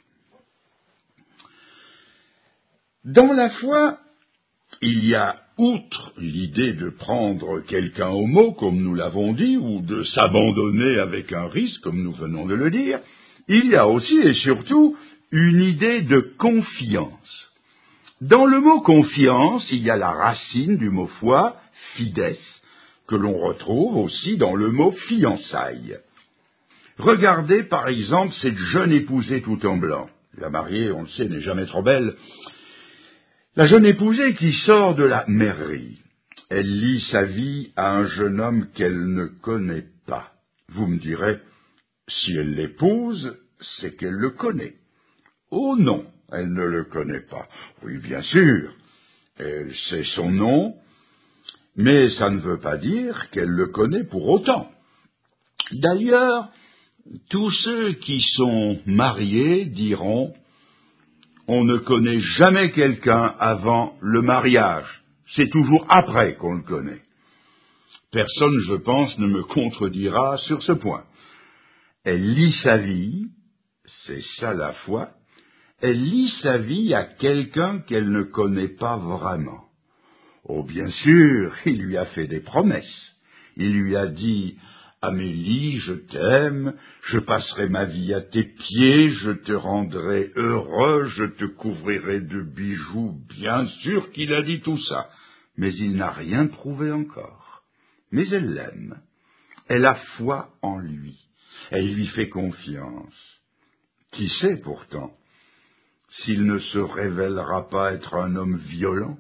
Dans la foi, il y a, outre l'idée de prendre quelqu'un au mot, comme nous l'avons dit, ou de s'abandonner avec un risque, comme nous venons de le dire, il y a aussi et surtout une idée de confiance. Dans le mot confiance, il y a la racine du mot foi, fides, que l'on retrouve aussi dans le mot fiançailles. Regardez par exemple cette jeune épousée tout en blanc. La mariée, on le sait, n'est jamais trop belle. La jeune épousée qui sort de la mairie, elle lie sa vie à un jeune homme qu'elle ne connaît pas. Vous me direz, si elle l'épouse, c'est qu'elle le connaît. Oh non, elle ne le connaît pas. Oui, bien sûr, elle sait son nom, mais ça ne veut pas dire qu'elle le connaît pour autant. D'ailleurs, tous ceux qui sont mariés diront « on ne connaît jamais quelqu'un avant le mariage, c'est toujours après qu'on le connaît ». Personne, je pense, ne me contredira sur ce point. Elle lie sa vie, c'est ça la foi, elle lie sa vie à quelqu'un qu'elle ne connaît pas vraiment. Oh, bien sûr, il lui a fait des promesses. Il lui a dit « Amélie, je t'aime, je passerai ma vie à tes pieds, je te rendrai heureux, je te couvrirai de bijoux. » Bien sûr qu'il a dit tout ça, mais il n'a rien prouvé encore. Mais elle l'aime. Elle a foi en lui. Elle lui fait confiance. Qui sait pourtant s'il ne se révélera pas être un homme violent,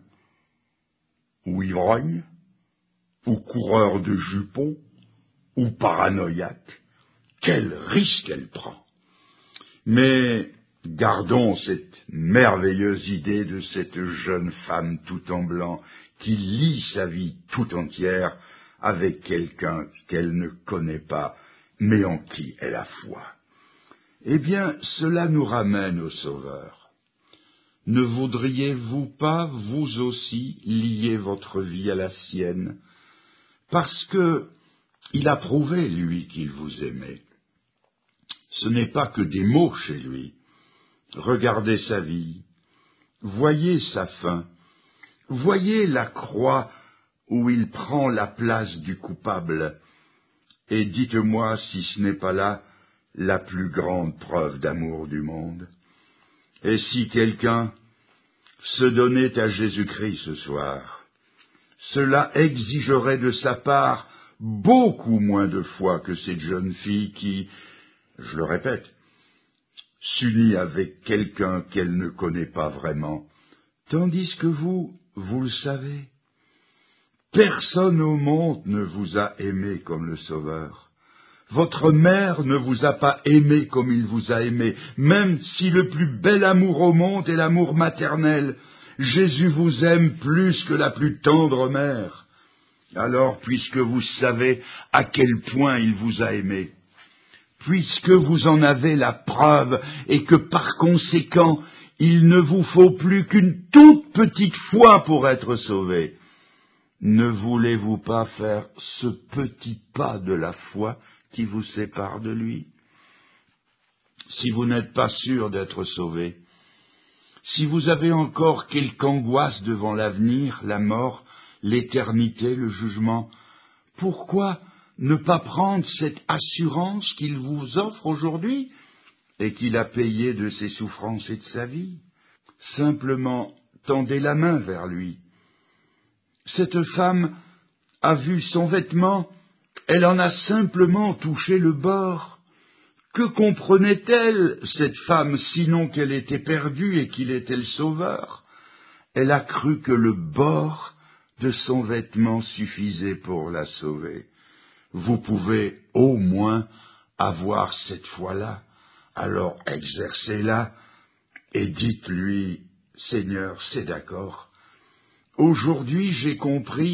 ou ivrogne, ou coureur de jupons, ou paranoïaque. Quel risque elle prend! Mais gardons cette merveilleuse idée de cette jeune femme tout en blanc qui lie sa vie tout entière avec quelqu'un qu'elle ne connaît pas, mais en qui elle a foi. Eh bien, cela nous ramène au Sauveur. Ne voudriez-vous pas, vous aussi, lier votre vie à la sienne, parce que il a prouvé, lui, qu'il vous aimait. Ce n'est pas que des mots chez lui. Regardez sa vie, voyez sa fin, voyez la croix où il prend la place du coupable, et dites-moi si ce n'est pas là la plus grande preuve d'amour du monde. Et si quelqu'un se donnait à Jésus-Christ ce soir, cela exigerait de sa part beaucoup moins de foi que cette jeune fille qui, je le répète, s'unit avec quelqu'un qu'elle ne connaît pas vraiment, tandis que vous, vous le savez, personne au monde ne vous a aimé comme le Sauveur. Votre mère ne vous a pas aimé comme il vous a aimé, même si le plus bel amour au monde est l'amour maternel. Jésus vous aime plus que la plus tendre mère. Alors, puisque vous savez à quel point il vous a aimé, puisque vous en avez la preuve et que par conséquent, il ne vous faut plus qu'une toute petite foi pour être sauvé, ne voulez-vous pas faire ce petit pas de la foi qui vous sépare de lui? Si vous n'êtes pas sûr d'être sauvé, si vous avez encore quelque angoisse devant l'avenir, la mort, l'éternité, le jugement, pourquoi ne pas prendre cette assurance qu'il vous offre aujourd'hui et qu'il a payée de ses souffrances et de sa vie? Simplement, tendez la main vers lui. Cette femme a vu son vêtement, elle en a simplement touché le bord. Que comprenait-elle, cette femme, sinon qu'elle était perdue et qu'il était le Sauveur? Elle a cru que le bord de son vêtement suffisait pour la sauver. Vous pouvez au moins avoir cette foi-là, alors exercez-la et dites-lui, Seigneur, c'est d'accord. Aujourd'hui j'ai compris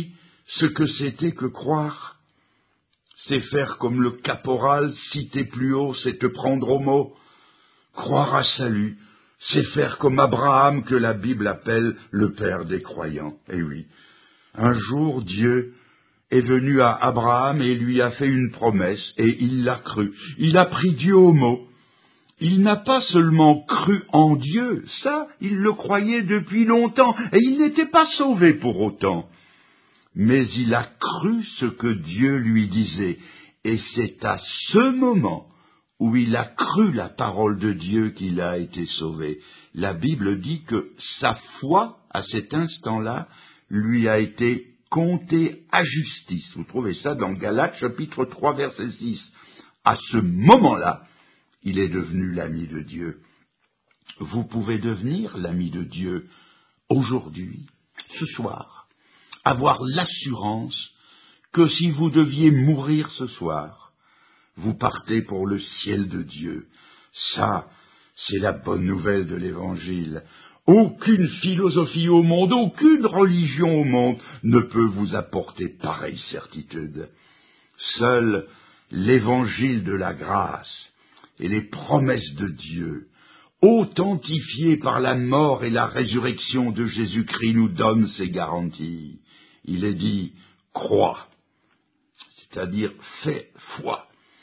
ce que c'était que croire. C'est faire comme le caporal cité plus haut, c'est te prendre au mot. Croire à salut, c'est faire comme Abraham que la Bible appelle le père des croyants. Eh oui, un jour Dieu est venu à Abraham et lui a fait une promesse, et il l'a cru. Il a pris Dieu au mot. Il n'a pas seulement cru en Dieu, ça, il le croyait depuis longtemps, et il n'était pas sauvé pour autant. Mais il a cru ce que Dieu lui disait, et c'est à ce moment où il a cru la parole de Dieu qu'il a été sauvé. La Bible dit que sa foi, à cet instant-là, lui a été comptée à justice. Vous trouvez ça dans Galates chapitre trois, verset six. À ce moment-là, il est devenu l'ami de Dieu. Vous pouvez devenir l'ami de Dieu aujourd'hui, ce soir, avoir l'assurance que si vous deviez mourir ce soir, vous partez pour le ciel de Dieu. Ça, c'est la bonne nouvelle de l'Évangile. Aucune philosophie au monde, aucune religion au monde ne peut vous apporter pareille certitude. Seul l'Évangile de la grâce et les promesses de Dieu, authentifiées par la mort et la résurrection de Jésus-Christ, nous donnent ces garanties. Il est dit « crois », c'est-à-dire « fais foi ».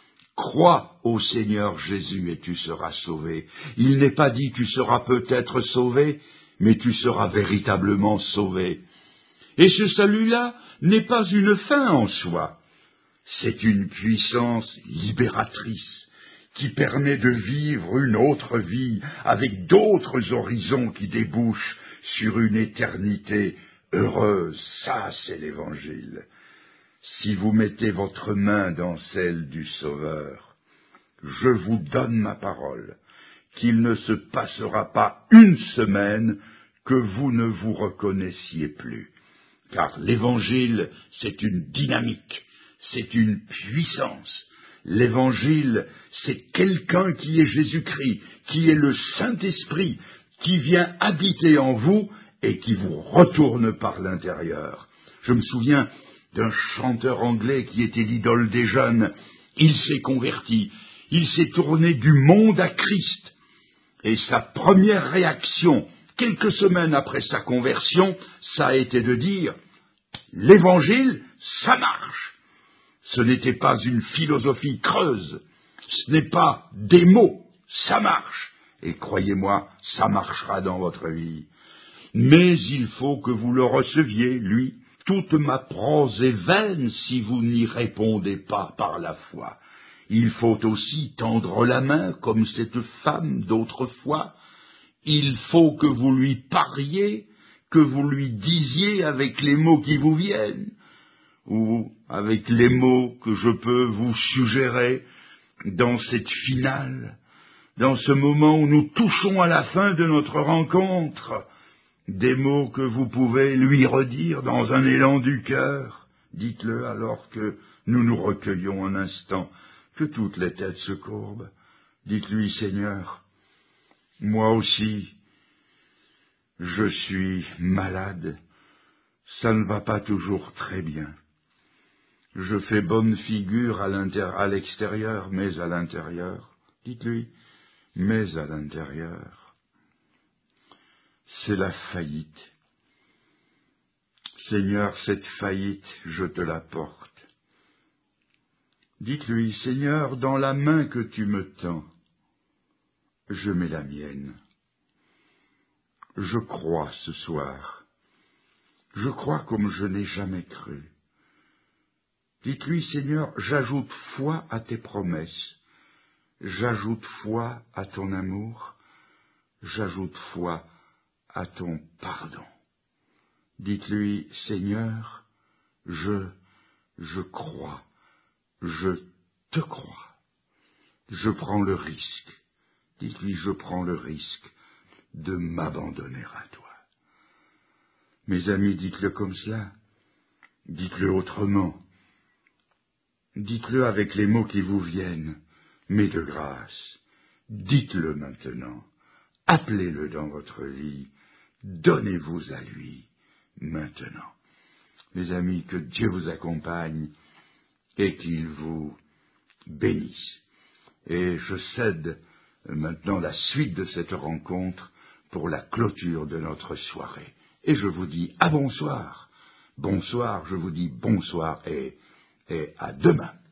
Crois au Seigneur Jésus et tu seras sauvé. Il n'est pas dit tu seras peut-être sauvé, mais tu seras véritablement sauvé. Et ce salut-là n'est pas une fin en soi. C'est une puissance libératrice qui permet de vivre une autre vie avec d'autres horizons qui débouchent sur une éternité heureuse. Ça, c'est l'Évangile. Si vous mettez votre main dans celle du Sauveur, je vous donne ma parole, qu'il ne se passera pas une semaine que vous ne vous reconnaissiez plus. Car l'Évangile, c'est une dynamique, c'est une puissance. L'Évangile, c'est quelqu'un qui est Jésus-Christ, qui est le Saint-Esprit, qui vient habiter en vous et qui vous retourne par l'intérieur. Je me souviens d'un chanteur anglais qui était l'idole des jeunes. Il s'est converti, il s'est tourné du monde à Christ. Et sa première réaction, quelques semaines après sa conversion, ça a été de dire « l'Évangile, ça marche ». Ce n'était pas une philosophie creuse, ce n'est pas des mots, ça marche. Et croyez-moi, ça marchera dans votre vie. Mais il faut que vous le receviez, lui. Toute ma prose est vaine si vous n'y répondez pas par la foi. Il faut aussi tendre la main comme cette femme d'autrefois. Il faut que vous lui parliez, que vous lui disiez avec les mots qui vous viennent, ou avec les mots que je peux vous suggérer dans cette finale, dans ce moment où nous touchons à la fin de notre rencontre. Des mots que vous pouvez lui redire dans un élan du cœur. Dites-le alors que nous nous recueillons un instant, que toutes les têtes se courbent. Dites-lui, Seigneur, moi aussi, je suis malade. Ça ne va pas toujours très bien. Je fais bonne figure à l'intérieur, à l'extérieur, mais à l'intérieur. Dites-lui, mais à l'intérieur. C'est la faillite. Seigneur, cette faillite, je te la porte. Dites-lui, Seigneur, dans la main que tu me tends, je mets la mienne. Je crois ce soir. Je crois comme je n'ai jamais cru. Dites-lui, Seigneur, j'ajoute foi à tes promesses. J'ajoute foi à ton amour. J'ajoute foi à ton pardon. Dites-lui, Seigneur, je, je crois, je te crois. Je prends le risque. Dites-lui, je prends le risque de m'abandonner à toi. Mes amis, dites-le comme cela. Dites-le autrement. Dites-le avec les mots qui vous viennent, mais de grâce. Dites-le maintenant. Appelez-le dans votre vie. Donnez-vous à lui maintenant. Mes amis, que Dieu vous accompagne et qu'il vous bénisse. Et je cède maintenant la suite de cette rencontre pour la clôture de notre soirée. Et je vous dis à bonsoir. Bonsoir, je vous dis bonsoir et, et à demain.